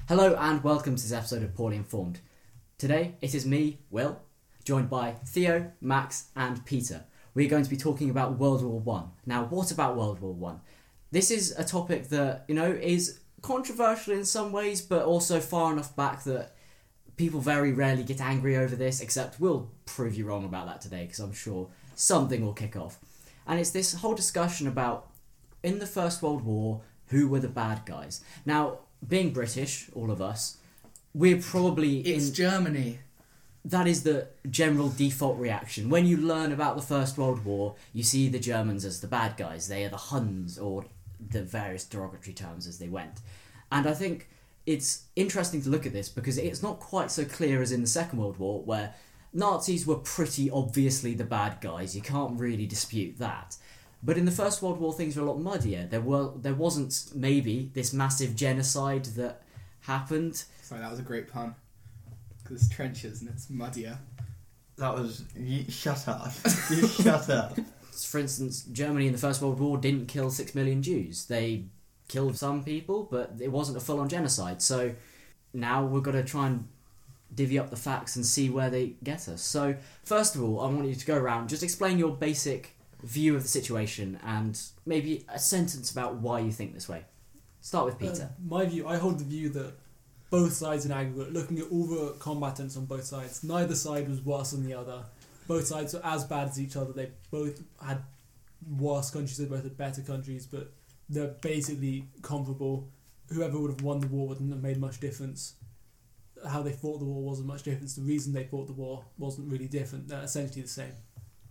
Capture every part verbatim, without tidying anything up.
Hello and welcome to this episode of Poorly Informed. Today it is me, Will, joined by Theo, Max and Peter. We're going to be talking about World War One. Now, what about World War One? This is a topic that, you know, is controversial in some ways, but also far enough back that people very rarely get angry over this, except we'll prove you wrong about that today, because I'm sure something will kick off. And it's this whole discussion about, in the First World War, who were the bad guys? Now, being British, all of us, we're probably It's in... Germany. That is the general default reaction. When you learn about the First World War, you see the Germans as the bad guys. They are the Huns, or the various derogatory terms as they went. And I think it's interesting to look at this because it's not quite so clear as in the Second World War, where Nazis were pretty obviously the bad guys. You can't really dispute that. But in the First World War, things were a lot muddier. There were there wasn't maybe this massive genocide that happened. Sorry, that was a great pun. Because it's trenches and it's muddier. That was... You, shut up. You shut up. For instance, Germany in the First World War didn't kill six million Jews. They killed some people, but it wasn't a full-on genocide. So now we've got to try and divvy up the facts and see where they get us. So first of all, I want you to go around, just explain your basic view of the situation and maybe a sentence about why you think this way. Start with Peter. Uh, my view, I hold the view that both sides in aggregate, looking at all the combatants on both sides, neither side was worse than the other. Both sides were as bad as each other. They both had worse countries, they both had better countries, but they're basically comparable. Whoever would have won the war wouldn't have made much difference. How they fought the war wasn't much difference. The reason they fought the war wasn't really different. They're essentially the same.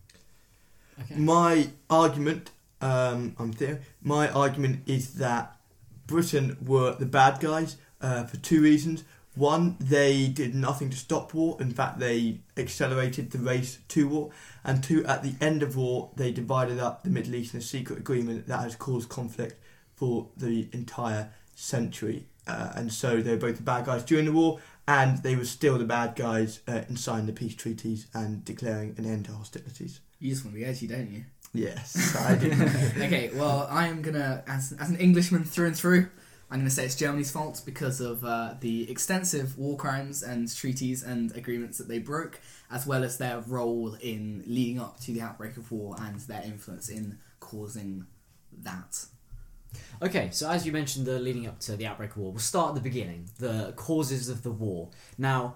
Okay. My argument, um, I'm Theo, my argument is that Britain were the bad guys uh, for two reasons. One, they did nothing to stop war. In fact, they accelerated the race to war. And two, at the end of war, they divided up the Middle East in a secret agreement that has caused conflict for the entire century. Uh, and so they were both the bad guys during the war, and they were still the bad guys uh, in signing the peace treaties and declaring an end to hostilities. You just want to be edgy, don't you? Yes, I do. Okay, well, I am going to, as as an Englishman through and through, I'm going to say it's Germany's fault because of uh, the extensive war crimes and treaties and agreements that they broke, as well as their role in leading up to the outbreak of war and their influence in causing that. Okay, so as you mentioned, the leading up to the outbreak of war, we'll start at the beginning, the causes of the war. Now,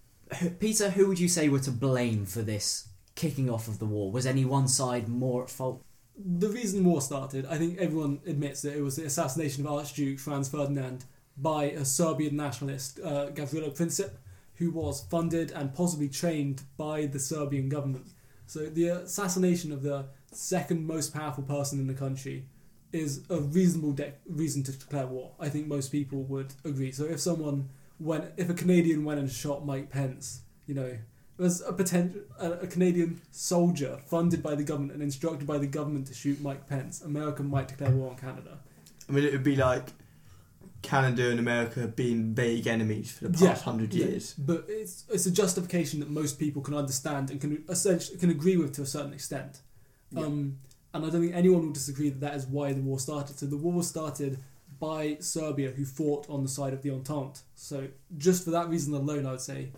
Peter, who would you say were to blame for this kicking off of the war? Was any one side more at fault? The reason war started, I think everyone admits that it was the assassination of Archduke Franz Ferdinand by a Serbian nationalist, uh, Gavrilo Princip, who was funded and possibly trained by the Serbian government. So the assassination of the second most powerful person in the country is a reasonable de- reason to declare war. I think most people would agree. So if someone went, if a Canadian went and shot Mike Pence, you know, there's a potential a, a Canadian soldier funded by the government and instructed by the government to shoot Mike Pence, America might declare war on Canada. I mean, it would be like Canada and America being vague enemies for the past yeah, hundred yeah, years. But it's it's a justification that most people can understand and can essentially can agree with to a certain extent. Yeah. Um, and I don't think anyone will disagree that that is why the war started. So the war started by Serbia, who fought on the side of the Entente. So just for that reason alone, I would say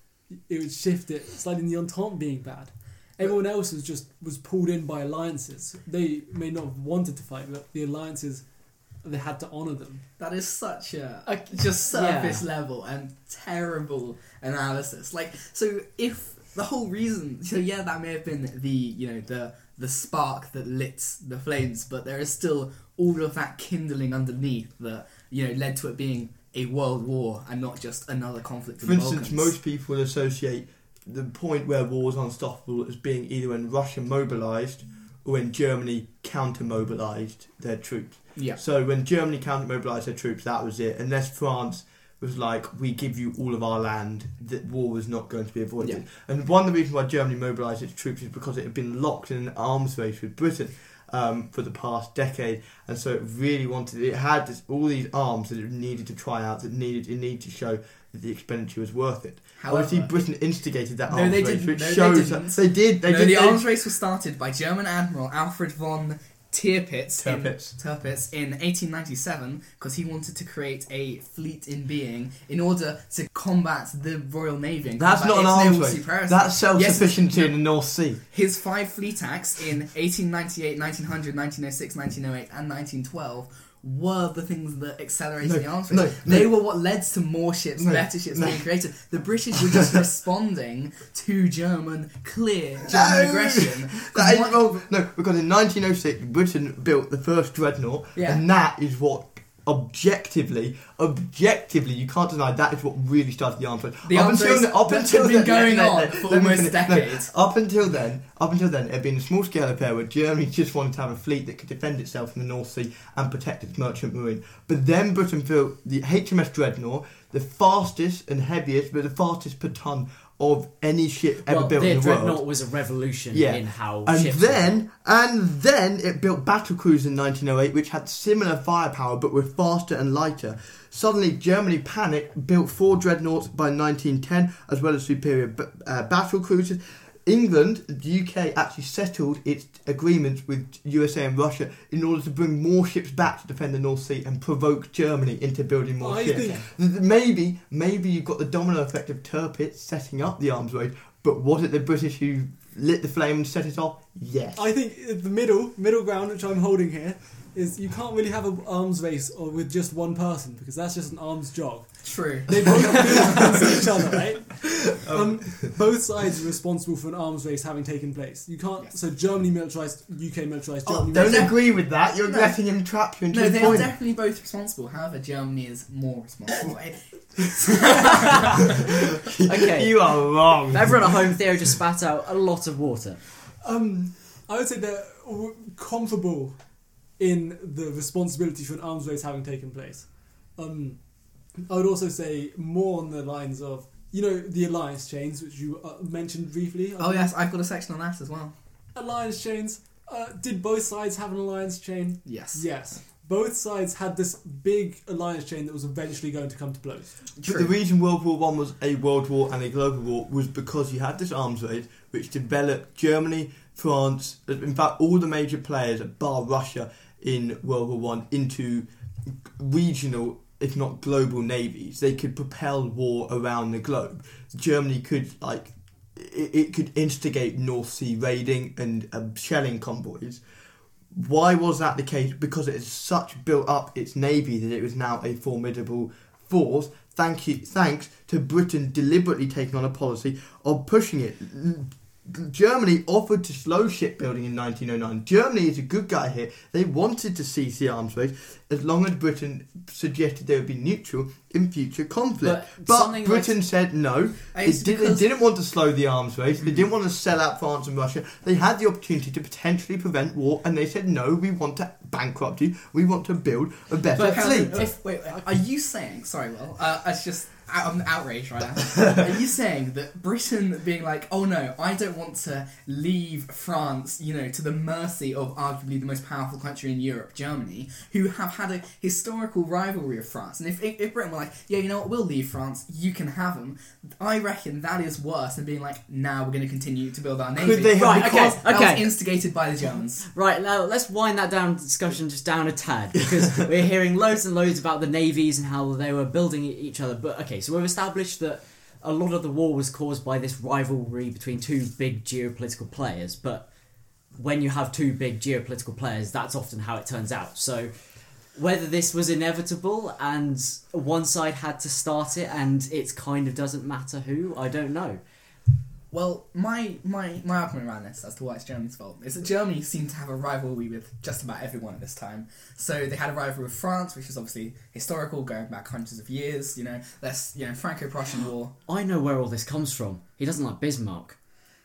it would shift it slightly in the Entente being bad. Everyone else was just was pulled in by alliances. They may not have wanted to fight, but the alliances, they had to honour them. That is such a, a just surface yeah. level and terrible analysis. Like, so if the whole reason, so yeah, that may have been the, you know, the the spark that lit the flames, but there is still all of that kindling underneath that, you know, led to it being a world war and not just another conflict in For the instance, Balkans. most people associate the point where war was unstoppable as being either when Russia mobilised or when Germany counter-mobilised their troops. Yeah. So when Germany counter-mobilised their troops, that was it. Unless France was like, we give you all of our land, that war was not going to be avoided. Yeah. And one of the reasons why Germany mobilised its troops is because it had been locked in an arms race with Britain um, for the past decade, and so it really wanted, it had this, all these arms that it needed to try out, that needed it needed to show that the expenditure was worth it. However, obviously Britain instigated that no, arms they race, didn't. which No, they shows didn't. that they did. They no, did. the they, arms race was started by German Admiral Alfred von Tirpitz in, Tirpitz. Tirpitz in eighteen ninety-seven because he wanted to create a fleet in being in order to combat the Royal Navy. And That's combat not an its arms naval race. superiority. That's self-sufficiency Yes, in the North Sea. his five fleet acts in eighteen ninety-eight, nineteen hundred, nineteen oh six, nineteen oh eight and nineteen twelve were the things that accelerated No, the arms race. no, they no. were what led to more ships, No, better ships no. being created. The British were just responding to German, clear German No! aggression. That ain't What- wrong. No, because in nineteen oh six, Britain built the first dreadnought, Yeah. and that is what, objectively, objectively, you can't deny that is what really started the arms race. The up arms until race the- up that's until been then- going no, no, on no, for let me almost finish. No, decades. up until then, up until then, it had been a small scale affair where Germany just wanted to have a fleet that could defend itself in the North Sea and protect its merchant marine. But then Britain built the H M S Dreadnought, the fastest and heaviest, but the fastest per ton of any ship ever well, built the in the world. Dreadnought was a revolution Yeah. in how And ships were then, and then it built battlecruisers in nineteen oh eight, which had similar firepower but were faster and lighter. Suddenly, Germany panicked, built four dreadnoughts by nineteen ten, as well as superior b- uh, battlecruisers. England, the U K, actually settled its agreements with U S A and Russia in order to bring more ships back to defend the North Sea and provoke Germany into building more I ships. think- Th- th- Maybe, maybe you've got the domino effect of Tirpitz setting up the arms race, but was it the British who lit the flame and set it off? Yes. I think the middle middle ground, which I'm holding here, is you can't really have an arms race or with just one person because that's just an arms jog. True. They both do against each other, right? Um, both sides are responsible for an arms race having taken place. You can't. Yes. So Germany militarized, U K militarized, Oh, Germany. don't militarized. agree with that. You're No. letting him trap you into No, his they are point. definitely both responsible. However, Germany is more responsible. Okay. You are wrong. For everyone at home, Theo just spat out a lot of water. Um, I would say they're w- comparable in the responsibility for an arms race having taken place. Um, I would also say more on the lines of, you know, the alliance chains, which you uh, mentioned briefly. Oh yes, I've got a section on that as well. Alliance chains. Uh, did both sides have an alliance chain? Yes. Yes. Both sides had this big alliance chain that was eventually going to come to blows. But the reason World War One was a world war and a global war was because you had this arms race which developed Germany, France, in fact all the major players bar Russia in World War One into regional, if not global navies. They could propel war around the globe. Germany could like it, it could instigate North Sea raiding and um, shelling convoys. Why was that the case? Because it has such built up its navy that it was now a formidable force. Thank you, thanks to Britain deliberately taking on a policy of pushing it. Germany offered to slow shipbuilding in nineteen oh nine. Germany is a good guy here. They wanted to cease the arms race as long as Britain suggested they would be neutral in future conflict. But But, something Britain like- said no. It's It, did, it because- didn't want to slow the arms race. They didn't want to sell out France and Russia. They had the opportunity to potentially prevent war, and they said no. We want to bankrupt you. We want to build a better But fleet. If, wait, wait, are you saying? Sorry, Will. Uh, it's just I'm outraged right now. Are you saying that Britain being like, oh no, I don't want to leave France, you know, to the mercy of arguably the most powerful country in Europe, Germany, who have had a historical rivalry with France, and if if, if Britain were like, yeah, you know what, we'll leave France, you can have them. I reckon that is worse than being like, now we're going to continue to build our navy. Could they have- Right, because okay, that okay. was instigated by the Germans. Right, now let's wind that down discussion just down a tad because we're hearing loads and loads about the navies and how they were building e- each other. But okay, so we've established that a lot of the war was caused by this rivalry between two big geopolitical players. But when you have two big geopolitical players, that's often how it turns out. So whether this was inevitable and one side had to start it and it kind of doesn't matter who, I don't know. Well, my, my, my argument around this as to why it's Germany's fault is that Germany seemed to have a rivalry with just about everyone at this time. So they had a rivalry with France, which is obviously historical, going back hundreds of years. You know, that's you know Franco-Prussian War. I know where all this comes from. He doesn't like Bismarck.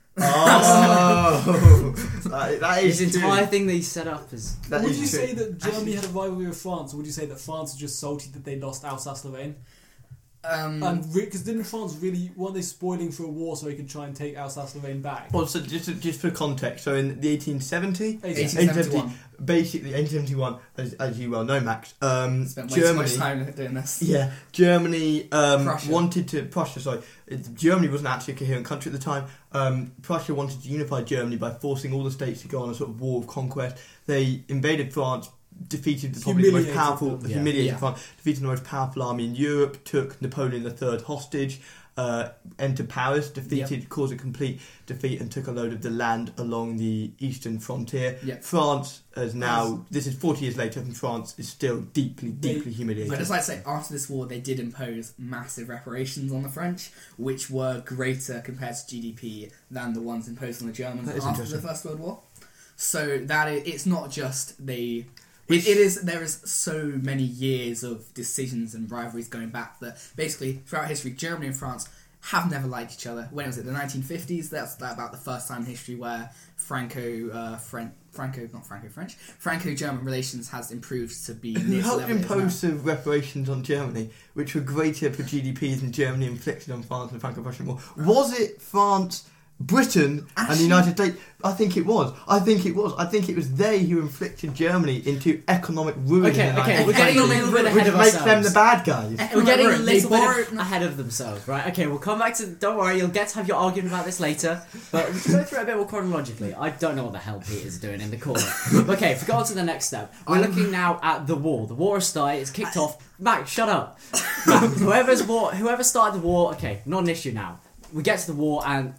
Oh, that, that is His true. entire thing that he set up is... That would is you true. say that Germany had a rivalry with France, or would you say that France was just salty that they lost Alsace-Lorraine? Um, And because didn't France really weren't they spoiling for a war so they could try and take Alsace-Lorraine back? Also, just just for context, so in the eighteen seventy, eighteen eighteen seventy-one. basically eighteen seventy-one, as, as you well know, Max, um, Spent way too Germany. much time doing this. Yeah, Germany um, Prussia. wanted to Prussia. Sorry, it- Germany wasn't actually a coherent country at the time. Um, Prussia wanted to unify Germany by forcing all the states to go on a sort of war of conquest. They invaded France, defeated the probably the most Humiliated powerful, them. Yeah. humiliated Yeah. France, defeated the most powerful army in Europe, took Napoleon the Third hostage, uh, entered Paris, defeated, caused a complete defeat, and took a load of the land along the eastern frontier. Yep. France is now, this is forty years later, and France is still deeply, They- deeply humiliated. But just like to say, after this war, they did impose massive reparations on the French, which were greater compared to G D P than the ones imposed on the Germans That is after the interesting. First World War. So that is, it's not just they. It, it is. There is so many years of decisions and rivalries going back that basically throughout history, Germany and France have never liked each other. When was it? The nineteen fifties. That's about the first time in history where Franco, uh, Fran- Franco, not Franco-French, Franco-German relations has improved to be. Who near to helped level it is now. impose the reparations on Germany, which were greater per G D P than Germany inflicted on France in the Franco-Prussian War? Was it France, Britain, and the Actually- United States? I think it was. I think it was. I think it was they who inflicted Germany into economic ruin. Okay, in the okay, we're nineteen getting a twenties, little bit ahead which of makes ourselves. them the bad guys. We're getting a They little borrowed- bit ahead of themselves, right? Okay, we'll come back to. Don't worry, you'll get to have your argument about this later. But we can go through it a bit more chronologically. I don't know what the hell Peter's doing in the corner. Okay, if we go on to the next step, we're looking now at the war. The war has started. It's kicked off. Max, shut up. Whoever's war, whoever started the war. Okay, not an issue now. We get to the war, and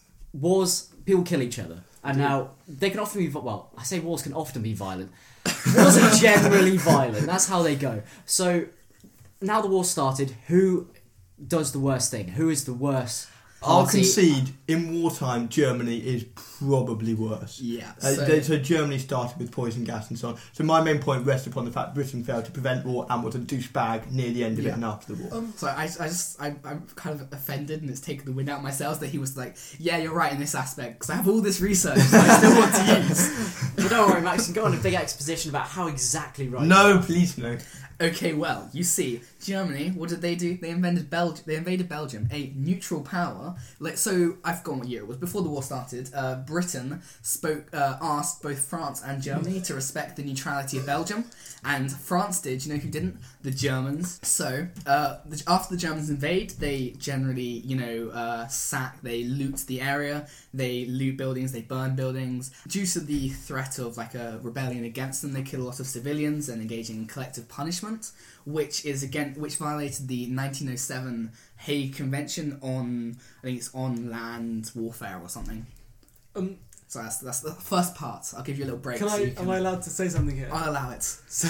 wars, people kill each other. And now, they can often be, well, I say wars can often be violent. Wars are generally violent. That's how they go. So, now the war started, who does the worst thing? Who is the worst I'll party? concede, in wartime, Germany is probably worse. Yeah. Uh, So, they- so Germany started with poison gas and so on. So my main point rests upon the fact Britain failed to prevent war and was a douchebag near the end of Yeah. it and after the war. um, so I, I just, I, I'm kind of offended, and it's taken the wind out of my sails that he was like, "Yeah, you're right in this aspect," because I have all this research that I still want to use. Well, don't worry, Max, you can go on a big exposition about how exactly right. No, please no. Okay, well, you see, Germany. What did they do? They invaded Belgium. They invaded Belgium, a neutral power. Like, so I've forgotten what year it was. Before the war started, uh, Britain spoke, uh, asked both France and Germany to respect the neutrality of Belgium, and France did. You know who didn't? The Germans. So uh, the, after the Germans invade, they generally, you know, uh, sack. They loot the area. They loot buildings. They burn buildings. Due to the threat of like a rebellion against them, they kill a lot of civilians and engage in collective punishment, which is again which violated the nineteen oh seven Hague Convention on, I think it's on land warfare or something. Um, So that's that's the first part. I'll give you a little break. can so I? you can, Am I allowed to say something here? I'll allow it. So,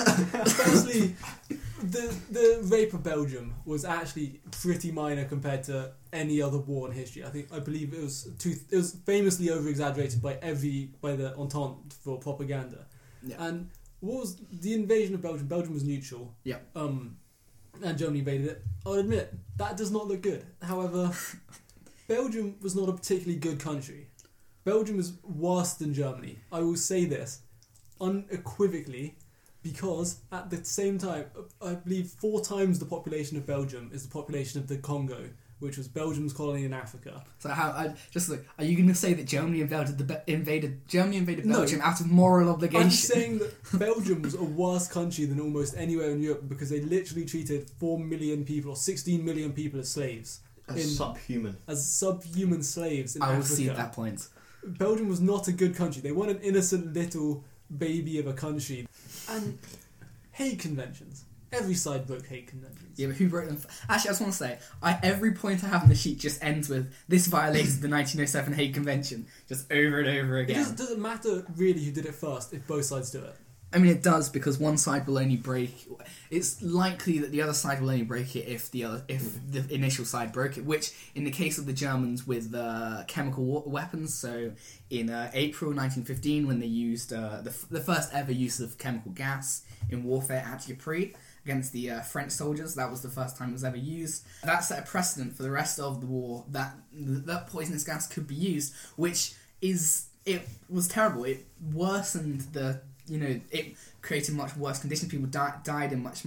firstly, the the rape of Belgium was actually pretty minor compared to any other war in history. I think I believe it was too, it was famously over exaggerated by every by the Entente for propaganda. Yeah. And what was the invasion of Belgium? Belgium was neutral. Yeah. Um, and Germany invaded it. I'll admit that does not look good. However, Belgium was not a particularly good country. Belgium is worse than Germany. I will say this unequivocally, because at the same time, I believe four times the population of Belgium is the population of the Congo, which was Belgium's colony in Africa. So how? I, just like, are you going to say that Germany invaded the Be- invaded Germany invaded No. Belgium out of moral obligation? I'm saying that Belgium was a worse country than almost anywhere in Europe because they literally treated four million people or sixteen million people as slaves, As in- subhuman. as subhuman slaves in I will Africa. see that point. Belgium was not a good country. They weren't an innocent little baby of a country. And Hague Conventions. Every side broke Hague Conventions. Yeah, but who wrote them? Actually, I just want to say, I, every point I have on the sheet just ends with "This violated the nineteen oh seven Hague Convention," just over and over It again. doesn't, doesn't matter really who did it first if both sides do it. I mean, it does, because one side will only break. It's likely that the other side will only break it if the other, if the initial side broke it. Which, in the case of the Germans with uh, chemical wa- weapons, so in uh, April nineteen fifteen, when they used uh, the f- the first ever use of chemical gas in warfare at Ypres against the uh, French soldiers, that was the first time it was ever used. That set a precedent for the rest of the war that that poisonous gas could be used, which is it was terrible. It worsened the. You know, it created much worse conditions. People di- died in much more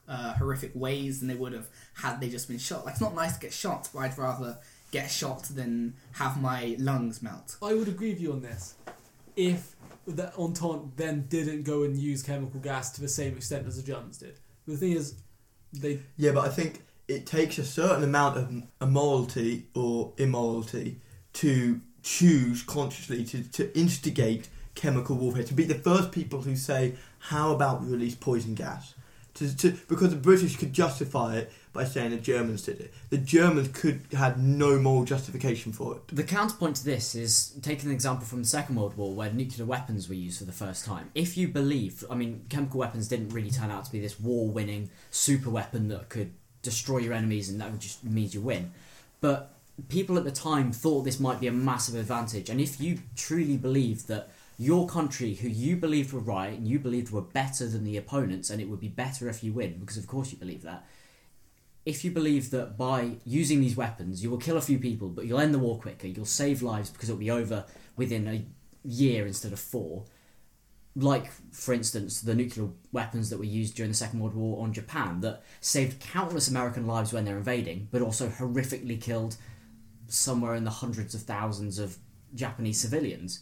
uh, horrific ways than they would have had they just been shot. Like, it's not nice to get shot, but I'd rather get shot than have my lungs melt. I would agree with you on this. If the Entente then didn't go and use chemical gas to the same extent as the Germans did. But the thing is, they... Yeah, but I think it takes a certain amount of immorality or immorality to choose consciously to, to instigate chemical warfare, to be the first people who say, how about we release poison gas? To, to, because the British could justify it by saying the Germans did it. The Germans could had no moral justification for it. The counterpoint to this is taking an example from the Second World War where nuclear weapons were used for the first time. If you believe, I mean, chemical weapons didn't really turn out to be this war-winning super weapon that could destroy your enemies and that would just means you win. But people at the time thought this might be a massive advantage, and if you truly believed that your country, who you believed were right and you believed were better than the opponents, and it would be better if you win, because of course you believe that, if you believe that by using these weapons you will kill a few people but you'll end the war quicker, you'll save lives because it'll be over within a year instead of four, like for instance the nuclear weapons that were used during the Second World War on Japan that saved countless American lives when they're invading but also horrifically killed somewhere in the hundreds of thousands of Japanese civilians.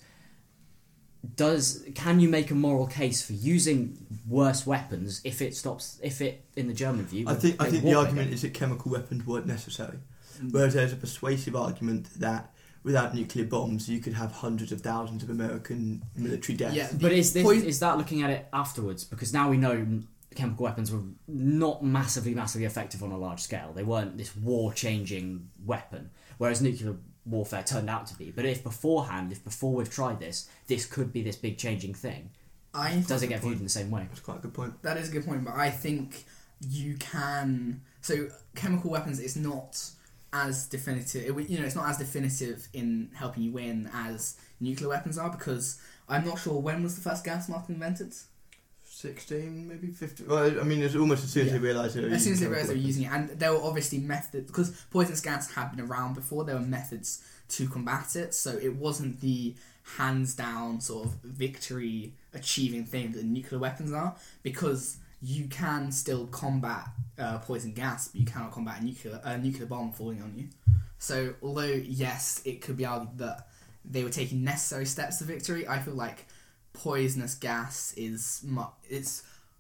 Does can you make a moral case for using worse weapons if it stops if it in the German view? I think I think the war argument again? is that chemical weapons weren't necessary, whereas there's a persuasive argument that without nuclear bombs you could have hundreds of thousands of American military deaths. Yeah, But is this Poison- is that looking at it afterwards? Because now we know chemical weapons were not massively massively effective on a large scale. They weren't this war changing weapon, whereas nuclear warfare turned out to be. But if beforehand, if before we've tried this, this could be this big changing thing, I does it get viewed in the same way? That's quite a good point. That is a good point, but I think you can. So chemical weapons is not as definitive. It, you know, it's not as definitive in helping you win as nuclear weapons are, because I'm not sure when was the first gas mask invented. Sixteen, maybe fifteen. Well, I mean, it's almost as soon as Yeah. they realised they were As soon as they using realised they were chemical using it, and there were obviously methods, because poisonous gas had been around before. There were methods to combat it, so it wasn't the hands down sort of victory achieving thing that nuclear weapons are, because you can still combat uh, poison gas, but you cannot combat a nuclear a nuclear bomb falling on you. So although yes, it could be argued that they were taking necessary steps to victory, I feel like poisonous gas is mu- it's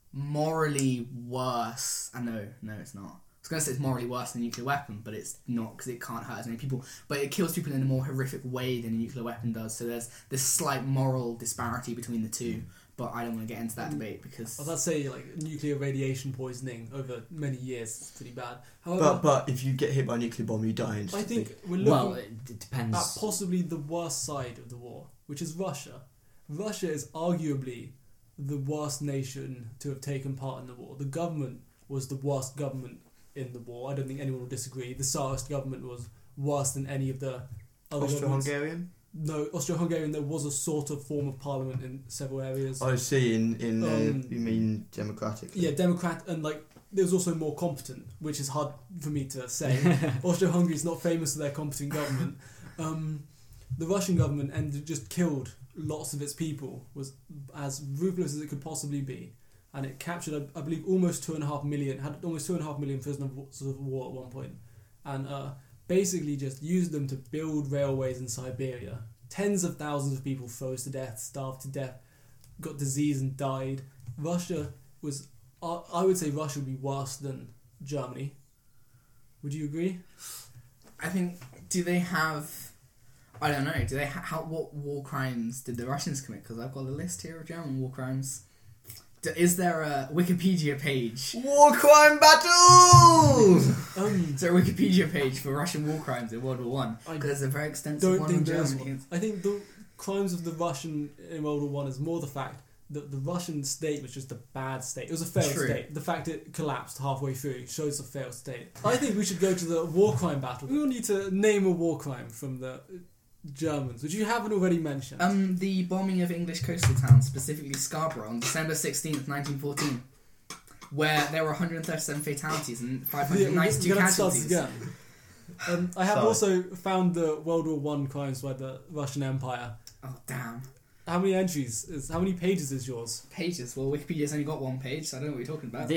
morally worse. I know, no, it's not. I was going to say it's morally worse than a nuclear weapon, but it's not, because it can't hurt as many people. But it kills people in a more horrific way than a nuclear weapon does. So there's this slight moral disparity between the two. But I don't want to get into that debate because I was about to say, like, nuclear radiation poisoning over many years is pretty bad. However, But but if you get hit by a nuclear bomb, you die I instantly. think we're looking Well, it, it depends. at possibly the worst side of the war, which is Russia. Russia is arguably the worst nation to have taken part in the war. The government was the worst government in the war. I don't think anyone will disagree. The Tsarist government was worse than any of the other governments. Austro-Hungarian? No, Austro-Hungarian, there was a sort of form of parliament in several areas. I see. In in uh, Um, you mean democratic? Yeah, Democrat, and like there was also more competent, which is hard for me to say. Austro-Hungary is not famous for their competent government. Um, the Russian government and just killed lots of its people, was as ruthless as it could possibly be, and it captured, I, I believe, almost two and a half million, had almost two and a half million prisoners of war at one point, and uh, basically just used them to build railways in Siberia. Tens of thousands of people froze to death, starved to death, got disease and died. Russia was, I I would say Russia would be worse than Germany. Would you agree? I think, do they have, I don't know, do they ha- how what war crimes did the Russians commit? Because I've got a list here of German war crimes. D- is there a Wikipedia page? War crime battles. Um, Is there a Wikipedia page for Russian war crimes in World War One? I Because there's a very extensive don't one think on there's Germany. one. I think the crimes of the Russian in World War One is more the fact that the Russian state was just a bad state. It was a failed True. state. The fact it collapsed halfway through shows a failed state. I think we should go to the war crime battle. We all need to name a war crime from the Germans, which you haven't already mentioned. Um, the bombing of English coastal towns, specifically Scarborough, on December sixteenth, nineteen fourteen, where there were one hundred thirty-seven fatalities and five hundred ninety-two We're gonna start casualties. again. Um, I have Sorry. also found the World War One crimes by the Russian Empire. Oh, damn. How many entries? Is how many pages is yours? Pages. Well, Wikipedia's only got one page, so I don't know what you're talking about. This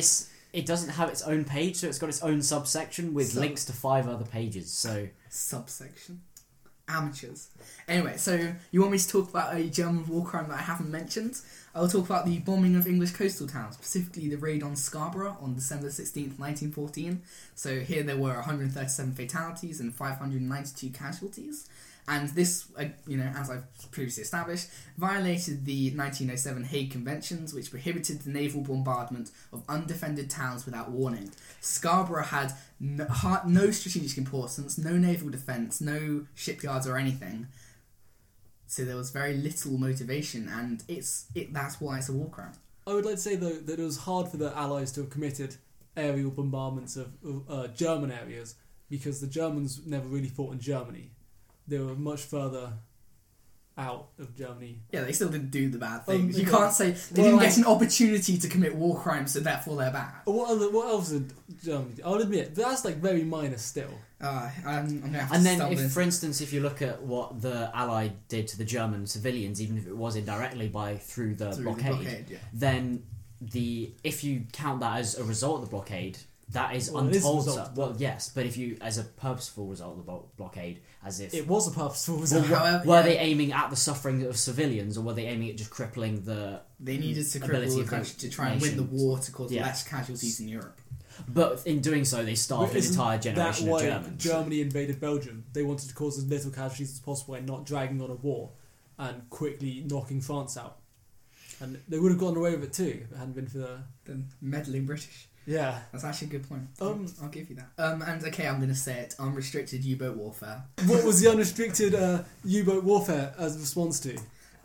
it doesn't have its own page, so it's got its own subsection with Sub- links to five other pages. So Subsection. Amateurs. Anyway, so you want me to talk about a German war crime that I haven't mentioned? I'll talk about the bombing of English coastal towns, specifically the raid on Scarborough on December sixteenth, nineteen fourteen. So here there were one hundred thirty-seven fatalities and five hundred ninety-two casualties. And this, uh, you know, as I've previously established, violated the nineteen oh seven Hague Conventions, which prohibited the naval bombardment of undefended towns without warning. Scarborough had no, ha- no strategic importance, no naval defence, no shipyards or anything. So there was very little motivation, and it's it. That's why it's a war crime. I would like to say, though, that it was hard for the Allies to have committed aerial bombardments of, of uh, German areas, because the Germans never really fought in Germany. They were much further out of Germany. Yeah, they still didn't do the bad things. Um, you yeah. can't say they Well, didn't I- get an opportunity to commit war crimes, so therefore they're bad. What other, what else did Germany do? I'll admit, that's like very minor still. Uh, I'm, I'm gonna have to and then, stumble if into- for instance, if you look at what the Allied did to the German civilians, even if it was indirectly by through the through blockade, the blockade, yeah. then the if you count that as a result of the blockade, that is Well, it is a untold. result. so- well, yes, but if you as a purposeful result of the blo- blockade, as if It was a purposeful Well, result. were- However, were yeah. they aiming at the suffering of civilians, or were they aiming at just crippling the? They needed to ability cripple the of the country to try and win the nations. war to cause Yeah. less casualties in Europe. But in doing so, they starved an Isn't entire that generation why of Germans. Germany invaded Belgium? They wanted to cause as little casualties as possible and not dragging on a war and quickly knocking France out. And they would have gotten away with it too if it hadn't been for the... The meddling British. Yeah. That's actually a good point. Um, I'll, I'll give you that. Um, and okay, I'm going to say it. Unrestricted U-boat warfare. What was the unrestricted uh, U-boat warfare as a response to?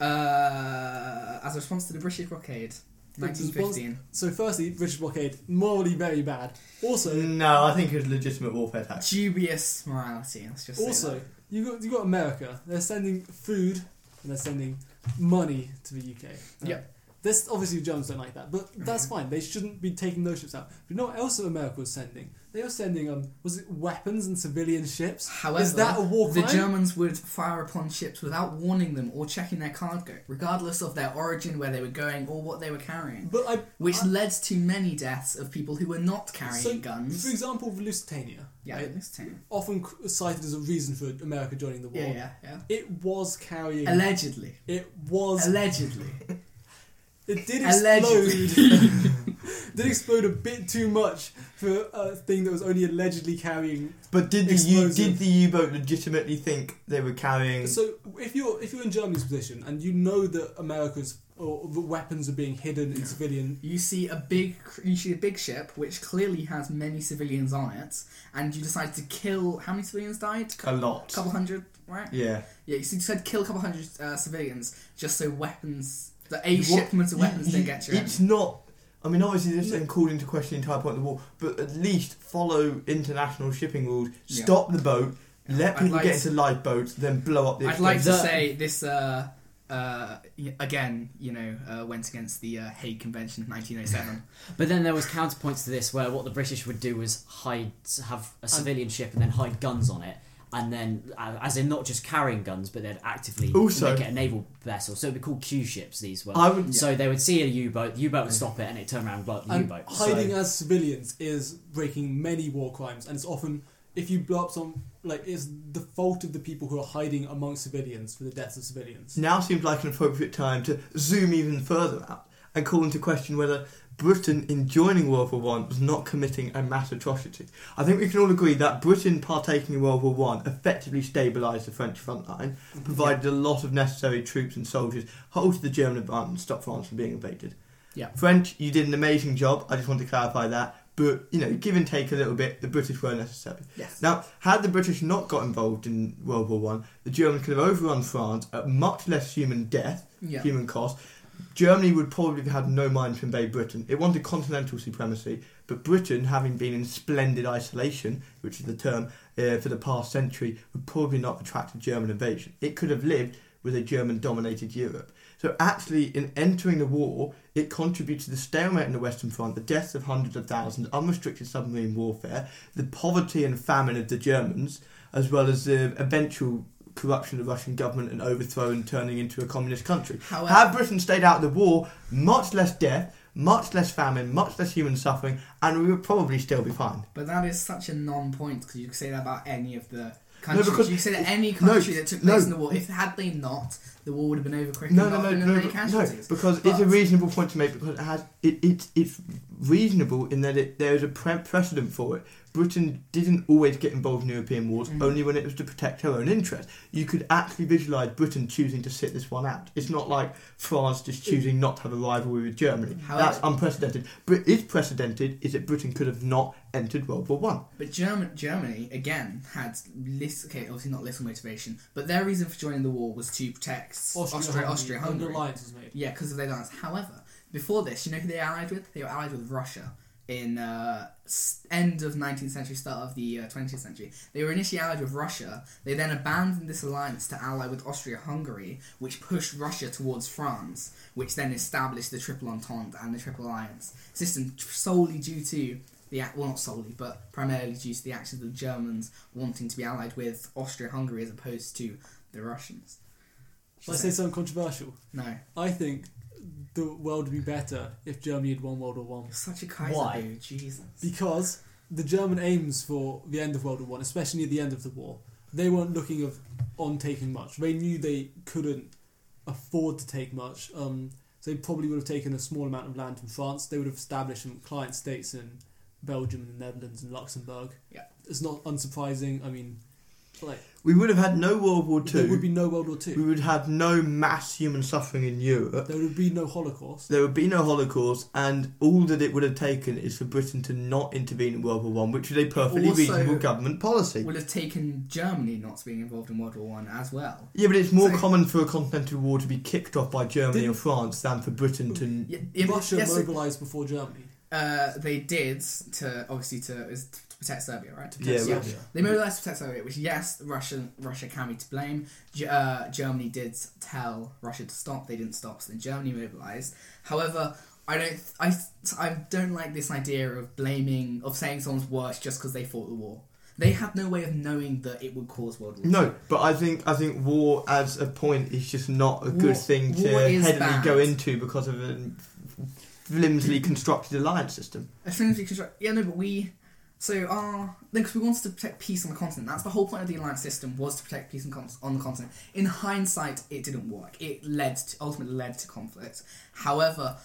Uh, as a response to the British blockade, nineteen fifteen. So firstly, British blockade, morally very bad. Also, No, I think it was legitimate warfare tactics. Dubious morality. Let's just say also that. you got you got America. They're sending food and they're sending money to the U K. Uh, Yep. This obviously the Germans don't like that, but that's Mhm. fine. They shouldn't be taking those ships out. But you know what else America was sending? They were sending um was it weapons and civilian ships? However, Is that a war the crime? Germans would fire upon ships without warning them or checking their cargo, regardless of their origin, where they were going, or what they were carrying. But I Which I- led to many deaths of people who were not carrying so, guns. For example, Lusitania, Yeah, right? this time. often c- cited as a reason for America joining the war. Yeah, yeah, yeah. It was carrying. Allegedly. it was. Allegedly. It did Allegedly. explode. did explode a bit too much for a thing that was only allegedly carrying. But did the U, Explosive. did the U-boat legitimately think they were carrying? So if you're if you're in Germany's position and you know that America's or the weapons are being hidden in civilian. You see a big, you see a big ship which clearly has many civilians on it, and you decide to kill. How many civilians died? A lot. A couple hundred, right? Yeah. Yeah, you decide to kill a couple hundred uh, civilians just so weapons, the a You- shipment of you- weapons, you- don't get you. It's not. I mean, obviously, this isn't called into question the entire point of the war, but at least follow international shipping rules. Yeah. Stop the boat. Let I'd people like get to- into lifeboats, then blow up the. I'd like to The- say this. Uh, uh, y- again, you know, uh, went against the uh, Hague Convention of nineteen oh seven. But then there was counterpoints to this, where what the British would do was hide, have a civilian ship and then hide guns on it, and then, uh, as in not just carrying guns, but they'd actively Also- make it a naval vessel. So it'd be called Q ships. These were. I would. So they would see a U-boat, the U-boat would stop it, and it turn around and blow up the And U-boat. hiding So, as civilians is breaking many war crimes, and it's often if you blow up some like it's the fault of the people who are hiding among civilians for the deaths of civilians. Now seems like an appropriate time to zoom even further out and call into question whether Britain, in joining World War One, was not committing a mass atrocity. I think we can all agree that Britain partaking in World War One effectively stabilised the French front line, provided a lot of necessary troops and soldiers, halted the German advance and stopped France from being invaded. Yeah. French, you did an amazing job. I just want to clarify that. But, you know, give and take a little bit, the British were necessary. Yes. Now, had the British not got involved in World War One, the Germans could have overrun France at much less human death, Yeah. human cost. Germany would probably have had no mind to invade Britain. It wanted continental supremacy, but Britain, having been in splendid isolation, which is the term uh, for the past century, would probably not have attracted German invasion. It could have lived with a German-dominated Europe. So actually, in entering the war, it contributed to the stalemate in the Western Front, the deaths of hundreds of thousands, unrestricted submarine warfare, the poverty and famine of the Germans, as well as the eventual corruption of the Russian government and overthrow and turning into a communist country. However- Had Britain stayed out of the war, much less death, much less famine, much less human suffering, and we would probably still be fine. But that is such a non-point because you could say that about any of the countries. No, because, you could say that any country no, that took place no. in the war, if had they not, the war would have been over quicker. No, and no, not no, been no, many no, casualties. because But- it's a reasonable point to make because it has it, it it's reasonable in that it, there is a pre- precedent for it. Britain didn't always get involved in European wars, Mm. only when it was to protect her own interests. You could actually visualise Britain choosing to sit this one out. It's not like France just choosing not to have a rivalry with Germany. However- That's unprecedented. But it's precedented is that Britain could have not entered World War One. But German, Germany, again, had little, okay, obviously not little motivation, but their reason for joining the war was to protect Austria, Austria, When the Hungary. alliance was made. Yeah, because of their alliance. However, before this, you know who they allied with? They were allied with Russia in uh, s- end of nineteenth century, start of the uh, twentieth century. They were initially allied with Russia. They then abandoned this alliance to ally with Austria-Hungary, which pushed Russia towards France, which then established the Triple Entente and the Triple Alliance system solely due to the act. Well, not solely, but primarily due to the actions of the Germans wanting to be allied with Austria-Hungary as opposed to the Russians. Shall I say something controversial? No, I think the world would be better if Germany had won World War One. you're such a Kaiser Why? dude, Jesus. Because the German aims for the end of World War One, especially at the end of the war, they weren't looking of on taking much. They knew they couldn't afford to take much. Um, so they probably would have taken a small amount of land from France. They would have established some client states in Belgium, and the Netherlands, and Luxembourg. Yeah. It's not unsurprising. I mean, like We would have had no World War Two. there would be no World War we Two. would have no mass human suffering in Europe. There would be no Holocaust. There would be no Holocaust, and all that it would have taken is for Britain to not intervene in World War One, which was a perfectly Also- reasonable government policy. Would have taken Germany not being involved in World War One as well. Yeah, but it's more So- common for a continental war to be kicked off by Germany Didn't- or France than for Britain to. Yeah, yeah, but- Russia yeah, so, mobilised before Germany. uh, they did to obviously to, is to protect Serbia, right? To Yeah, protect yeah. Serbia. They mobilised to protect Serbia, which yes, Russia Russia can be to blame. Ge- uh, Germany did tell Russia to stop. They didn't stop, so then Germany mobilised. However, I don't I, I don't like this idea of blaming of saying someone's worse just because they fought the war. They had no way of knowing that it would cause World War Two. No, but I think I think war as a point is just not a good War- thing to war is headily bad. go into because of a flimsily constructed alliance system. As soon as we construct, yeah, no, but we, so our, because we wanted to protect peace on the continent. That's the whole point of the alliance system, was to protect peace on, con- on the continent. In hindsight, it didn't work. It led to, ultimately led to conflict. However,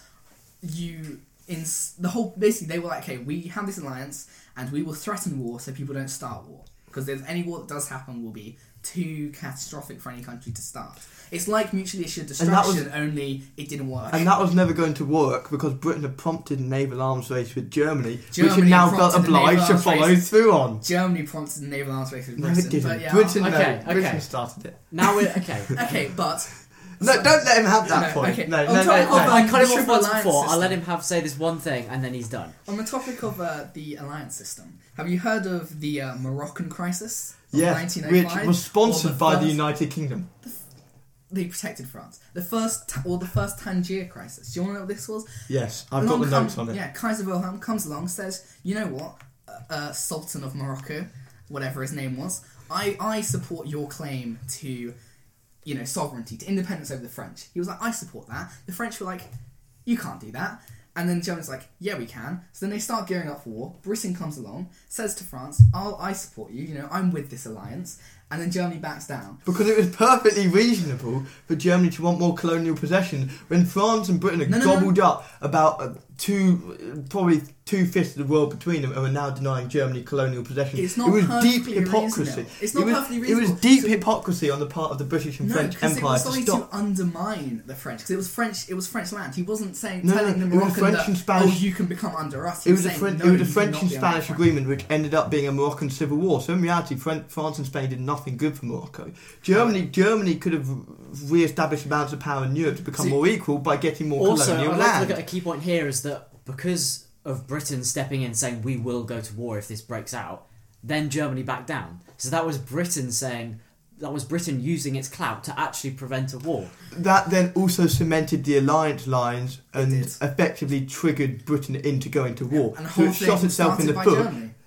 you in s- the whole basically they were like, okay, we have this alliance and we will threaten war so people don't start war, because there's any war that does happen will be too catastrophic for any country to start. It's like mutually assured And that was- destruction, only it didn't work. And that was never going to work because Britain had prompted a naval arms race with Germany, which Germany it now felt prompted a naval obliged to arms follow race. through on. Germany prompted the naval arms race with No, Britain, it didn't. but yeah. Britain, no, Okay, Britain okay. started it. Now we're okay. Okay, but No, so- don't let him have that No, point. okay. No, On no, no, top no, of no. that- I cut him off Triple once alliance before. I'll system. let him have say this one thing, and then he's done. On the topic of uh, the alliance system, have you heard of the uh, Moroccan crisis of Yes, nineteen oh which five? was sponsored Or by the first- United Kingdom. They protected France. The first, ta- or the first Tangier crisis. Do you want to know what this was? Yes, I've Along got the come- notes on it. Yeah, Kaiser Wilhelm comes along, says, you know what, uh, uh, Sultan of Morocco, whatever his name was, I, I support your claim to, you know, sovereignty, to independence over the French. He was like, I support that. The French were like, you can't do that. And then Germany's like, yeah, we can. So then they start gearing up for war. Britain comes along, says to France, I'll, I support you, you know, I'm with this alliance. And then Germany backs down. Because it was perfectly reasonable for Germany to want more colonial possession when France and Britain had No, no, no. gobbled up about uh, two, probably two fifths of the world between them, and were now denying Germany colonial possession. It's not it was deep perfectly hypocrisy. reasonable. It's not it was, perfectly It reasonable. was deep So- hypocrisy on the part of the British and No, French because it Empire was to only stop. to undermine the French, because it was French. It was French land. He wasn't saying No, telling no, the it was Moroccan French that, and Spanish- oh, you can become under us. He It was, a saying, French, no, it was you a do French not and be under Spanish French. agreement which ended up being a Moroccan civil war. So in reality, Fran- France and Spain did nothing good for Morocco. Germany Germany could have re-established a balance of power in Europe to become See- more equal by getting more Also, colonial I'd like to land. look at a key point here is that because of Britain stepping in saying we will go to war if this breaks out, then Germany backed down. So that was Britain saying, that was Britain using its clout to actually prevent a war. That then also cemented the alliance lines and did. effectively triggered Britain into going to war. And the so whole it shot thing itself in started the by foot. Germany.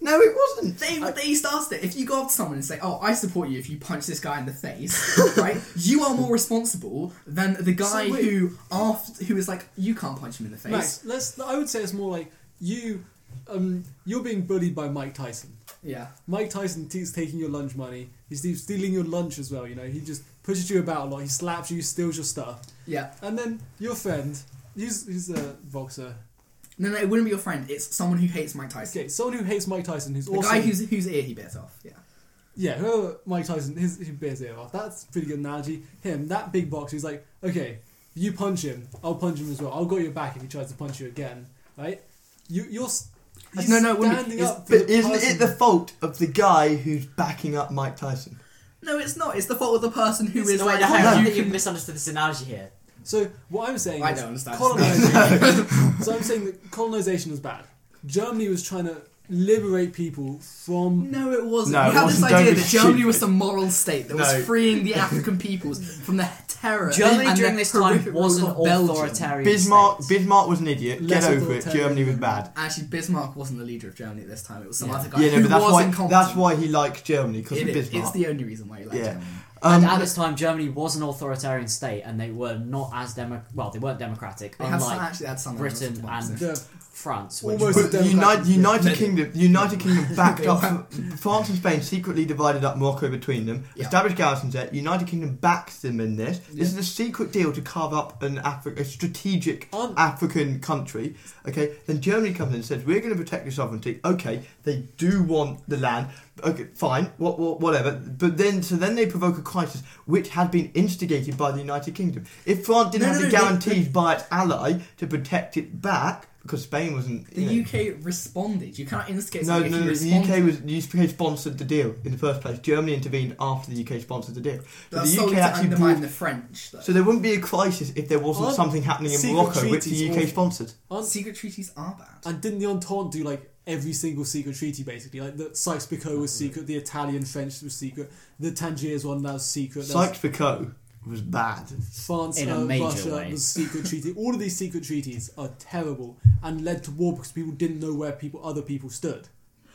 No, it wasn't. They, they started it. If you go up to someone and say, "Oh, I support you if you punch this guy in the face," right? You are more responsible than the guy So wait. who after who is like, "You can't punch him in the face." Max, let's. I would say it's more like you. Um, you're being bullied by Mike Tyson. Yeah. Mike Tyson is taking your lunch money. He's stealing your lunch as well. You know, he just pushes you about a lot. He slaps you, steals your stuff, Yeah. and then your friend, he's he's a boxer. No, no, it wouldn't be your friend. It's someone who hates Mike Tyson. Okay, someone who hates Mike Tyson, who's The also guy whose whose ear he bit off. Yeah. yeah, whoever Mike Tyson, his his bears ear off. That's a pretty good analogy. Him, that big boxer, he's like, okay, you punch him, I'll punch him as well. I'll go your back if he tries to punch you again, right? You you're. He's No, no, it wouldn't be- standing it's- up. For But the isn't person. it the fault of the guy who's backing up Mike Tyson? No, it's not. It's the fault of the person who It's- is no, like. wait, no, hang on, "Oh, I you think can-" you've misunderstood this analogy here. So what I'm saying I is don't understand. colonization. So I'm saying that colonization was bad. Germany was trying to liberate people from. No, it wasn't. No, you it had wasn't. this Don't idea be that Germany stupid. was the moral state that was No. freeing the African peoples from the terror. Germany and during the this time horrific rule was an of Belgium. authoritarian Bismarck state. Bismarck was an idiot. Less Get over it. authoritarian. Germany was bad. Actually, Bismarck wasn't the leader of Germany at this time. It was some Yeah. other guy Yeah, no, who but that's was why incompetent. that's why he liked Germany because It of is. Bismarck. It's the only reason why he liked Yeah. Germany. Um, And at this time, Germany was an authoritarian state, and they were not as demo. Well, they weren't democratic, They had some, unlike actually had some Britain elements of and democracy. The France, which Almost were- But democratic, United, yeah. United Maybe. Kingdom, United Kingdom backed They up. were- France and Spain secretly divided up Morocco between them. Yeah. Established garrisons there. United Kingdom backs them in this. This Yeah. is a secret deal to carve up an Afri- a strategic Um, African country. Okay, then Germany comes in and says we're going to protect your sovereignty. Okay, they do want the land. Okay, fine, what, what, whatever. But then, so then they provoke a crisis which had been instigated by the United Kingdom. If France didn't No, have no, the no, they- guarantees by its ally to protect it back, because Spain wasn't. The you know, U K responded. You cannot instigate no, something no, if no. you The U K respond. was the U K sponsored the deal in the first place. Germany intervened after the U K sponsored the deal. But That's the U solely K to actually undermine brought, the French. Though. so there wouldn't be a crisis if there wasn't Aren't something happening in secret Morocco which the treaties U K awful? sponsored. aren't- Secret treaties are bad. and didn't the Entente do like every single secret treaty basically? Like the Sykes-Picot was secret, the Italian French was secret, the Tangiers one that was secret. there was Sykes-Picot was bad. France, In a uh, major Russia way. was secret treaty. All of these secret treaties are terrible and led to war because people didn't know where people, other people stood,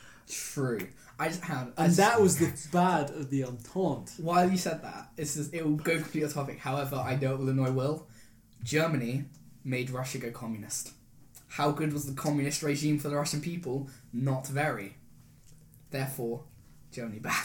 True. I just had. I and just- that was the bad of the Entente. While you said that, it's just, it will go completely off topic. However, I know it will annoy Will. Germany made Russia go communist. How good was the communist regime for the Russian people? Not very. Therefore, Germany bad.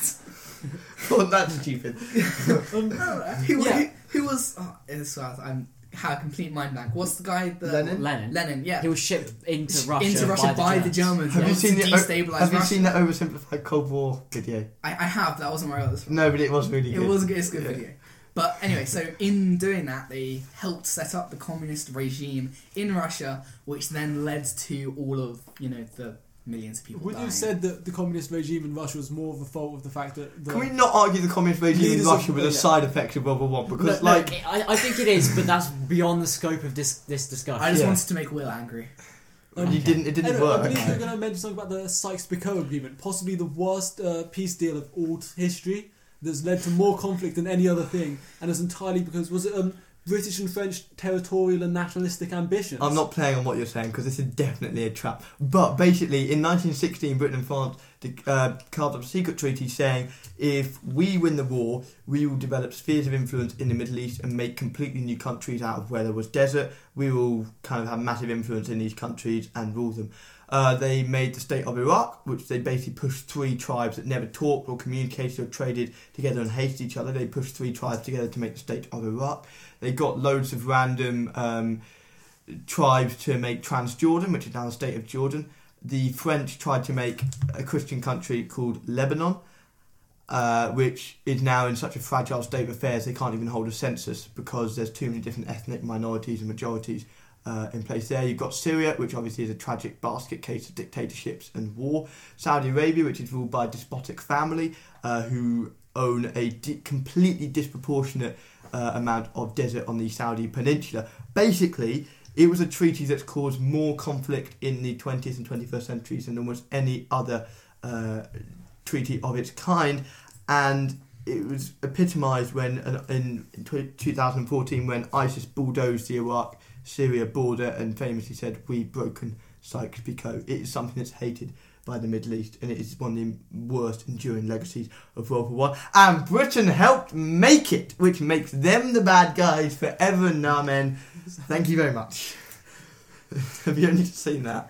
Oh, that's stupid. Um, who, Yeah. who, who was? Oh, it's, uh, I'm had a complete mind blank. What's the guy? The, Lenin? Lenin. Lenin. Yeah. He was shipped into Russia, into Russia by, the Germans. Have yeah, you to seen the destabilize Have you Russia. seen that oversimplified Cold War video? I, I have. That wasn't where I was. No, but it was really It good. was a good, it's a good Yeah. video. But anyway, so in doing that, they helped set up the communist regime in Russia, which then led to all of, you know, the millions of people Would dying. you said that the communist regime in Russia was more of a fault of the fact that the Can we not argue the communist regime in Leaders of- Russia was a yeah. side effect of World War One? Because, No, no, like, I, I think it is, but that's beyond the scope of this this discussion. I just Yeah. wanted to make Will angry. um, you didn't. It didn't Anyway, I work. believe you're going to mention something about the Sykes-Picot Agreement, possibly the worst uh, peace deal of all history. That's led to more conflict than any other thing, and it's entirely because was it um, British and French territorial and nationalistic ambitions? I'm not playing on what you're saying because this is definitely a trap. But basically, in nineteen sixteen, Britain and France uh, carved up a secret treaty saying if we win the war, we will develop spheres of influence in the Middle East and make completely new countries out of where there was desert. We will kind of have massive influence in these countries and rule them. Uh, they made the state of Iraq, which they basically pushed three tribes that never talked or communicated or traded together and hated each other. They pushed three tribes together to make the state of Iraq. They got loads of random um, tribes to make Transjordan, which is now the state of Jordan. The French tried to make a Christian country called Lebanon, uh, which is now in such a fragile state of affairs they can't even hold a census because there's too many different ethnic minorities and majorities uh, in place there. You've got Syria, which obviously is a tragic basket case of dictatorships and war. Saudi Arabia, which is ruled by a despotic family uh, who own a di- completely disproportionate uh, amount of desert on the Saudi peninsula. Basically, it was a treaty that's caused more conflict in the twentieth and twenty-first centuries than almost any other uh, treaty of its kind, and it was epitomised when uh, in two thousand fourteen when ISIS bulldozed the Iraq-Syria border and famously said, "We've broken Sykes-Picot." It is something that's hated by the Middle East, and it is one of the worst enduring legacies of World War One. And Britain helped make it, which makes them the bad guys forever and amen. Thank you very much. Have you only seen that?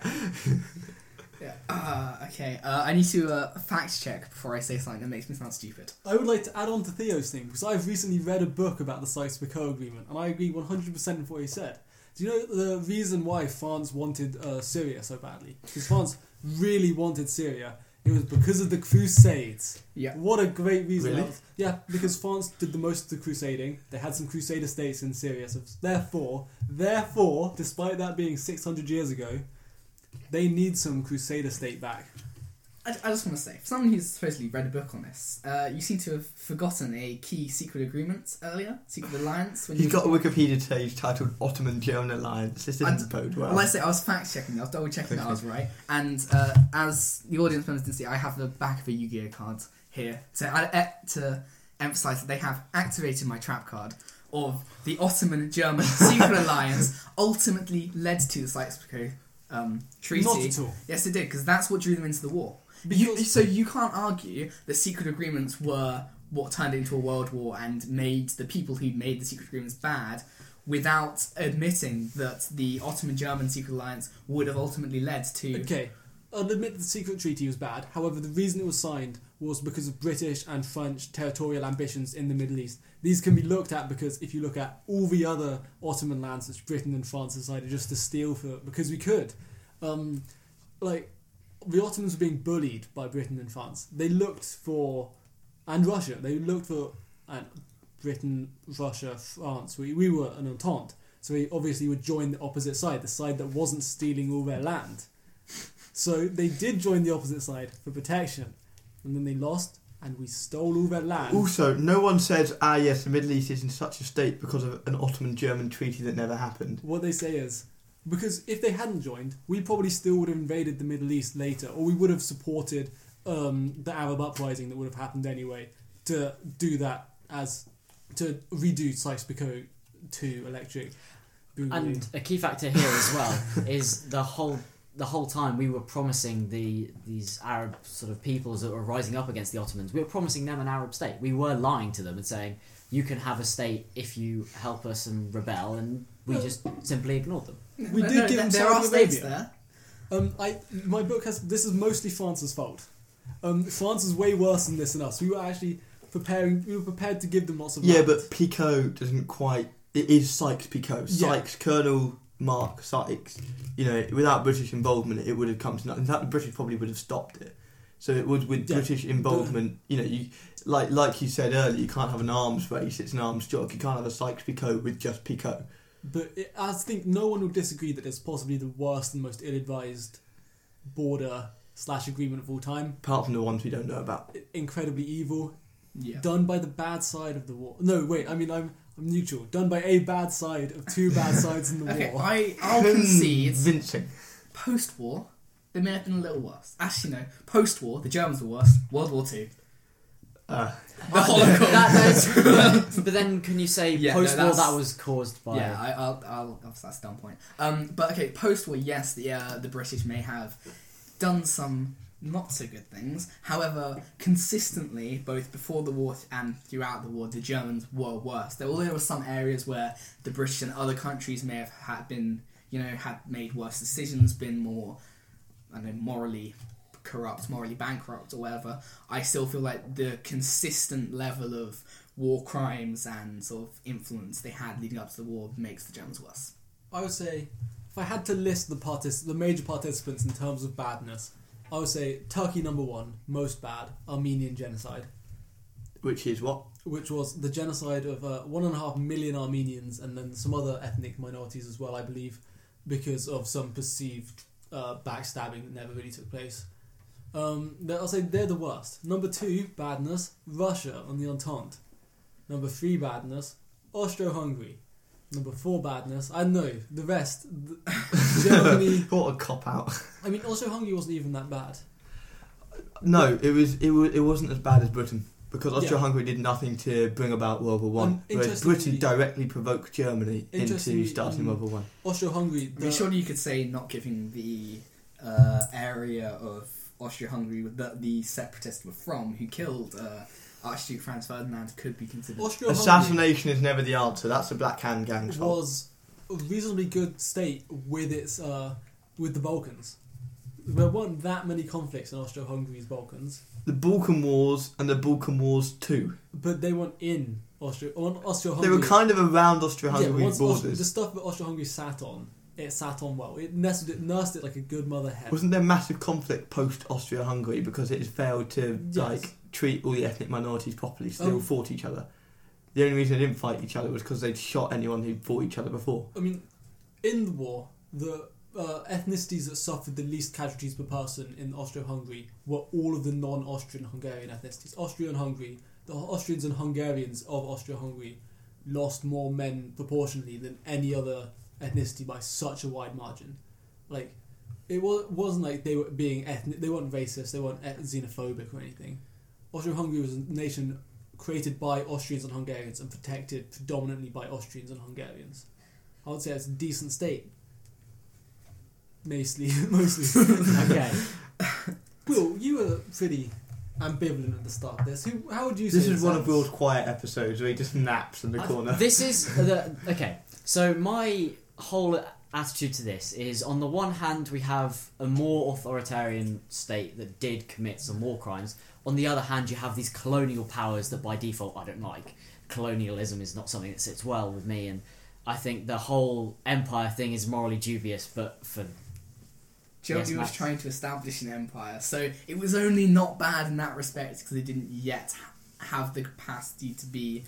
Yeah. Uh, okay. Uh, I need to uh, fact check before I say something that makes me sound stupid. I would like to add on to Theo's thing, because I've recently read a book about the Sykes-Picot Agreement, and I agree one hundred percent with what he said. Do you know the reason why France wanted uh, Syria so badly? Because France really wanted Syria. It was because of the Crusades. Yeah. What a great reason. Really? That was. Yeah, because France did the most of the crusading. They had some crusader states in Syria. So therefore, therefore, despite that being six hundred years ago, they need some crusader state back. I, I just want to say, for someone who's supposedly read a book on this, uh, you seem to have forgotten a key secret agreement earlier, secret alliance. When You've you got a Wikipedia page titled Ottoman-German Alliance. This I didn't bode well. Well, I say I was fact checking. I was double checking that I was right. And uh, as the audience members didn't see, I have the back of a Yu-Gi-Oh card here to uh, to emphasise that they have activated my trap card of the Ottoman-German secret alliance. Ultimately led to the Sykes-Picot um, Treaty. Not at all. Yes, it did, because that's what drew them into the war. Because- You, so you can't argue that secret agreements were what turned into a world war and made the people who made the secret agreements bad without admitting that the Ottoman-German secret alliance would have ultimately led to... Okay, I'll admit that the secret treaty was bad. However, the reason it was signed was because of British and French territorial ambitions in the Middle East. These can be looked at because if you look at all the other Ottoman lands which Britain and France decided just to steal for because we could, um, like the Ottomans were being bullied by Britain and France. They looked for, and Russia. They looked for, and Britain, Russia, France. We we were an entente, so we obviously would join the opposite side, the side that wasn't stealing all their land. So they did join the opposite side for protection, and then they lost, and we stole all their land. Also, no one says, ah yes, the Middle East is in such a state because of an Ottoman-German treaty that never happened. What they say is, because if they hadn't joined, we probably still would have invaded the Middle East later, or we would have supported um, the Arab uprising that would have happened anyway to do that as to redo Sykes-Picot to electric. And a key factor here as well is the whole the whole time we were promising the these Arab sort of peoples that were rising up against the Ottomans, we were promising them an Arab state. We were lying to them and saying, you can have a state if you help us and rebel, and we just simply ignored them. We No, did no, give them there Saudi are states Arabia. there. Um, I my book has this is mostly France's fault. Um, France is way worse than this than us. We were actually preparing. We were prepared to give them lots of Yeah, land. but Picot doesn't quite... It is Sykes-Picot. Yeah. Sykes, Colonel Mark Sykes. You know, without British involvement, it would have come to nothing. In fact, the British probably would have stopped it. So it would, with Yeah, British involvement, you know, you like like you said earlier, you can't have an arms race. It's an arms job. You can't have a Sykes-Picot with just Picot. But it, I think no one would disagree that it's possibly the worst and most ill-advised border slash agreement of all time. Apart from the ones we don't know about. Incredibly evil. Yeah. Done by the bad side of the war. No, wait. I mean, I'm I'm neutral. Done by a bad side of two bad sides in the Okay, war. I, I'll concede Convincing. post-war, they may have been a little worse. Actually, no. Post-war, the Germans were worse. World War Two. Uh, The Holocaust. That, that is, but then can you say Yeah, no, post-war that's- that was caused by... Yeah, I, I'll, I'll, that's a dumb point. Um, but okay, post-war, yes, the uh, the British may have done some not so good things. However, consistently, both before the war and throughout the war, the Germans were worse. There, although there were some areas where the British and other countries may have had been, you know, had made worse decisions, been more, I don't know, morally corrupt, morally bankrupt, or whatever. I still feel like the consistent level of war crimes and sort of influence they had leading up to the war makes the Germans worse. I would say, if I had to list the partic- the major participants in terms of badness, I would say Turkey number one, most bad, Armenian genocide, which is what? which was the genocide of uh, one and a half million Armenians and then some other ethnic minorities as well, I believe, because of some perceived uh, backstabbing that never really took place. Um, I'll say they're the worst. Number two, badness, Russia on the Entente. Number three, badness, Austro-Hungary. Number four, badness, I don't know, the rest, the, Germany... What a cop-out. I mean, Austro-Hungary wasn't even that bad. No, it was it was it wasn't as bad as Britain because Yeah. Austro-Hungary did nothing to bring about World War One, Um, whereas Britain interestingly- directly provoked Germany into Interestingly, starting um, World War One. Austro-Hungary... I mean, the- surely you could say not giving the uh, area of Austria-Hungary, that the separatists were from, who killed uh, Archduke Franz Ferdinand, could be considered. Austria-Hungary Assassination is never the answer. That's the Black Hand Gang's fault. was a reasonably good state with its uh, with the Balkans. There weren't that many conflicts in Austria-Hungary's Balkans, The Balkan Wars and the Balkan Wars too. but they weren't in Austria. On They Austria-Hungary, were kind of around yeah, Austria-Hungary's once Aust- borders. the stuff that Austria-Hungary sat on, it sat on well. It nestled it, nursed it like a good mother hen. Wasn't there massive conflict post Austria-Hungary because it has failed to Yes. like treat all the ethnic minorities properly? So they Um, all fought each other. The only reason they didn't fight each other was because they'd shot anyone who fought each other before. I mean, in the war, the uh, ethnicities that suffered the least casualties per person in Austria-Hungary were all of the non-Austrian Hungarian ethnicities. Austria and Hungary, the Austrians and Hungarians of Austria-Hungary lost more men proportionally than any other ethnicity by such a wide margin. Like, it wa- wasn't like they were being ethnic, they weren't racist, they weren't eth- xenophobic or anything. Austria-Hungary was a nation created by Austrians and Hungarians and protected predominantly by Austrians and Hungarians. I would say it's a decent state. Mostly, mostly. Okay. Will, you were pretty ambivalent at the start of this. Who, how would you say This is it one of sounds? Will's quiet episodes where he just naps in the I- corner. This is the okay. So my whole attitude to this is, on the one hand, we have a more authoritarian state that did commit some war crimes. On the other hand, you have these colonial powers that by default I don't like. Colonialism is not something that sits well with me, and I think the whole empire thing is morally dubious. But for Germany Yes, was Max. trying to establish an empire, so it was only not bad in that respect because they didn't yet ha- have the capacity to be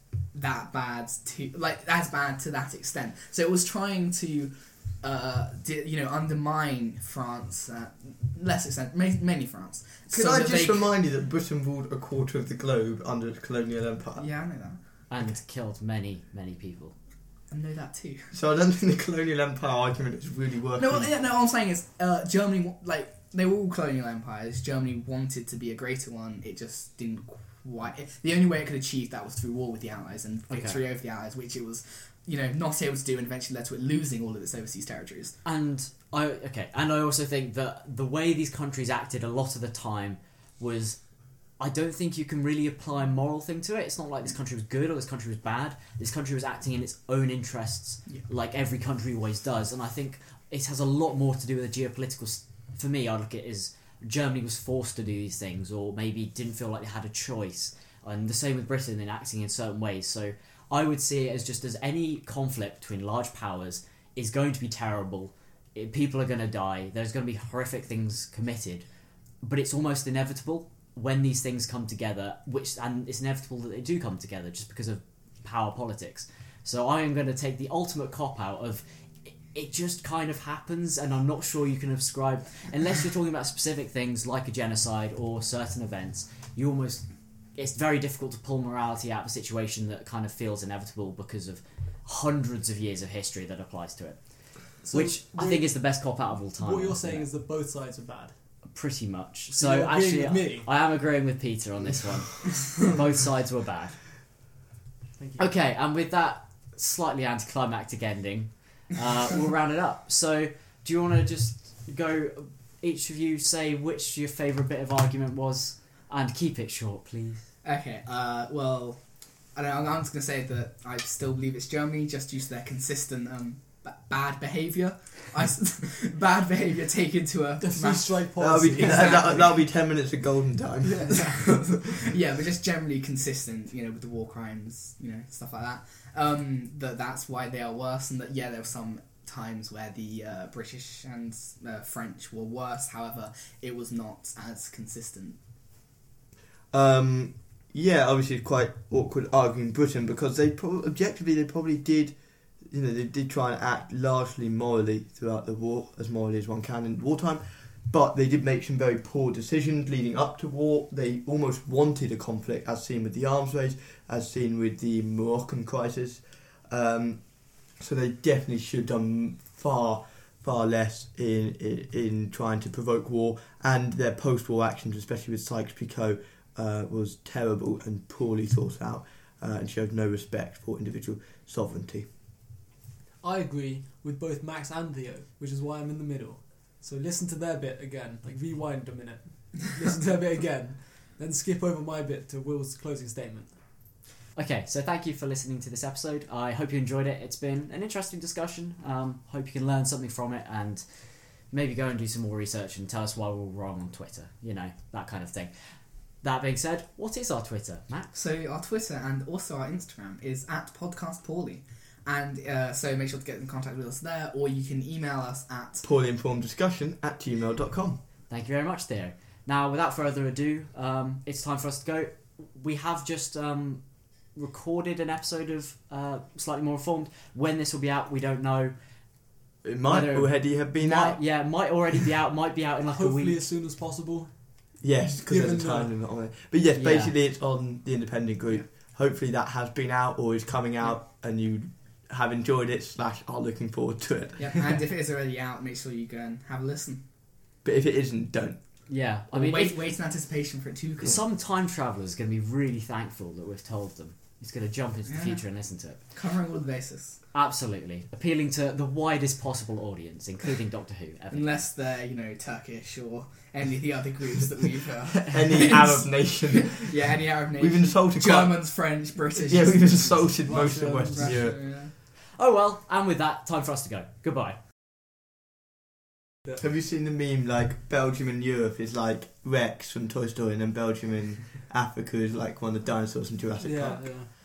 that bad to like as bad to that extent. So it was trying to, uh, di- you know, undermine France, uh, less extent, ma- mainly France. Could so I that just they- remind you that Britain ruled a quarter of the globe under the colonial empire? Yeah, I know that. and killed many many people. I know that too. So I don't think the colonial empire argument is really working. No, yeah, no. What I'm saying is, uh, Germany, wa- like they were all colonial empires. Germany wanted to be a greater one. It just didn't quite. It, the only way it could achieve that was through war with the Allies and victory over the Allies, which it was, you know, not able to do, and eventually led to it losing all of its overseas territories. And I okay, and I also think that the way these countries acted a lot of the time was, I don't think you can really apply a moral thing to it. It's not like this country was good or this country was bad. This country was acting in its own interests, Yeah. like every country always does. And I think it has a lot more to do with the geopolitical. s- For me, I look at it as Germany was forced to do these things, or maybe didn't feel like they had a choice. And the same with Britain in acting in certain ways. So I would see it as just as any conflict between large powers is going to be terrible. It, people are going to die. There's going to be horrific things committed, but it's almost inevitable when these things come together, which and it's inevitable that they do come together just because of power politics. So I am going to take the ultimate cop-out of it, it just kind of happens, and I'm not sure you can ascribe, unless you're talking about specific things like a genocide or certain events, you almost, it's very difficult to pull morality out of a situation that kind of feels inevitable because of hundreds of years of history that applies to it. So which I what- think is the best cop-out of all time. What you're honestly. saying is that both sides are bad. Pretty much. So So, you're agreeing actually, with me? I am agreeing with Peter on this one. Both sides were bad. Thank you. Okay, and with that slightly anticlimactic ending, uh, we'll round it up. So, do you want to just go, each of you say which your favourite bit of argument was, and keep it short, please? Okay. Uh, well, I don't know, I'm just gonna say that I still believe it's Germany, just due to their consistent um, b- bad behaviour. I s- bad behaviour taken to a The free mass- strike That'll be, policy. Exactly. that, that'll be ten minutes of golden time. yeah, but just generally consistent, you know, with the war crimes, you know, stuff like that. Um, that that's why they are worse, and that yeah, there were some times where the uh, British and uh, French were worse. However, it was not as consistent. Um, yeah, obviously it's quite awkward arguing Britain because they pro- objectively they probably did, you know, they did try and act largely morally throughout the war, as morally as one can in wartime, but they did make some very poor decisions leading up to war. They almost wanted a conflict, as seen with the arms race, as seen with the Moroccan crisis. Um, so they definitely should have done far, far less in, in in trying to provoke war, and their post-war actions, especially with Sykes-Picot, uh, was terrible and poorly thought out, uh, and showed no respect for individual sovereignty. I agree with both Max and Theo, which is why I'm in the middle. So listen to their bit again, like rewind a minute, listen to their bit again, then skip over my bit to Will's closing statement. Okay, so thank you for listening to this episode. I hope you enjoyed it. It's been an interesting discussion. Um, hope you can learn something from it and maybe go and do some more research and tell us why we're wrong on Twitter. You know, that kind of thing. That being said, what is our Twitter, Max? So our Twitter and also our Instagram is at Podcast Poorly. And uh, so make sure to get in contact with us there, or you can email us at poorly informed discussion at gmail dot com. Thank you very much, Theo. Now, without further ado, um, it's time for us to go. We have just um, recorded an episode of uh, Slightly More Informed. When this will be out, we don't know. It might Whether- already have been Might, out. yeah, might already be out, might be out in like a Hopefully week. as soon as possible. Yes, because there's a Given time the- limit on it. But yes, Yeah. basically it's on the independent group. Hopefully that has been out or is coming out and you have enjoyed it slash are looking forward to it. yeah. And if it is already out, make sure you go and have a listen. But if it isn't, don't. Yeah, I Or mean, wait, if- wait in anticipation for it to come. some time traveller's going to be really thankful that we've told them. He's going to jump into the Yeah. future and listen to it. Covering all the bases. Absolutely. Appealing to the widest possible audience, including Doctor Who. Ever. Unless they're, you know, Turkish or any of the other groups that we've... Uh, Any Arab nation. yeah, any Arab nation. We've insulted quite- Germans, French, British. Yeah, we've insulted most of Russia, Western Russia, Europe. yeah. Oh well, and with that, time for us to go. Goodbye. Have you seen the meme like Belgium in Europe is like Rex from Toy Story and then Belgium in Africa is like one of the dinosaurs from Jurassic Yeah, Park? yeah.